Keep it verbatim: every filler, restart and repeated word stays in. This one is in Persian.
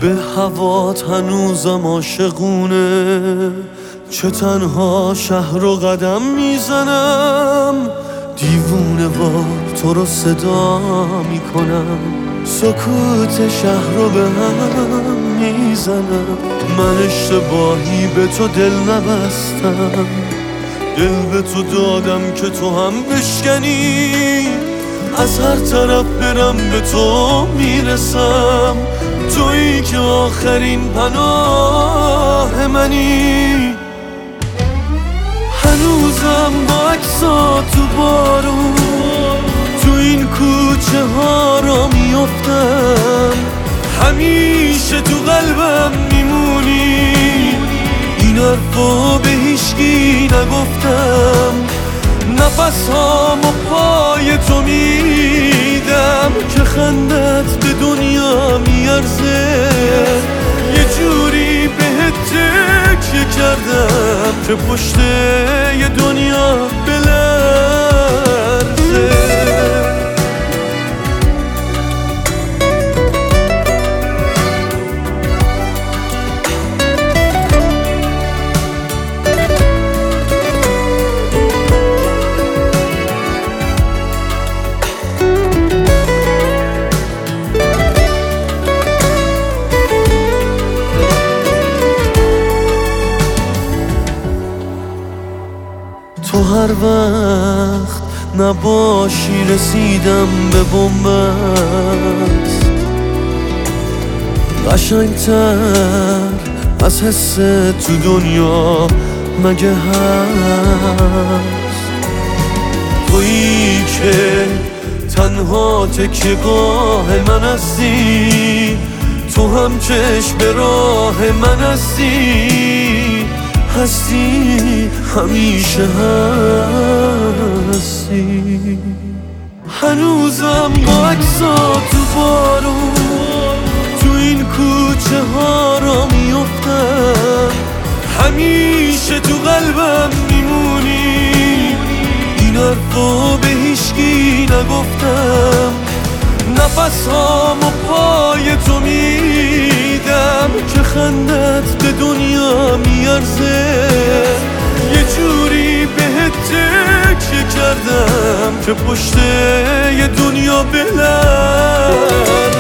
به هوات هنوزم عاشقونه، چه تنها شهر و قدم میزنم، دیوونه وار تو رو صدا میکنم، سکوت شهر رو به هم میزنم. من اشتباهی به تو دل نبستم، دل به تو دادم که تو هم بشکنی، از هر طرف برم به تو میرسم، تویی که آخرین پناه منی. هنوزم با عکسات تو بارون تو این کوچه ها را میافتم، همیشه تو قلبم میمونی، این حرفا به هیچکی نگفتم، نفس هامو پای تو میدم که خندت به دنیا میارزه، یه جوری بهت تکیه کردم که پشت یه دنیا بلرزه. تو هر وقت نباشی رسیدم به بنبست، قشنگتر از حس تو دنیا مگه هست؟ تویی که تنها تکیه‌گاه من هستی، تو هم چشم به راه من هستی، هستی همیشه هستی. هنوزم با عکسات تو بارون تو این کوچه ها را میافتم، همیشه تو قلبم میمونی، این حرفا به هیچکی نگفتم، نفس هامو پای تو میدم که خندت به دنیا میارزه، یه جوری بهت تکیه کردم که پشت یه دنیا بلرزه.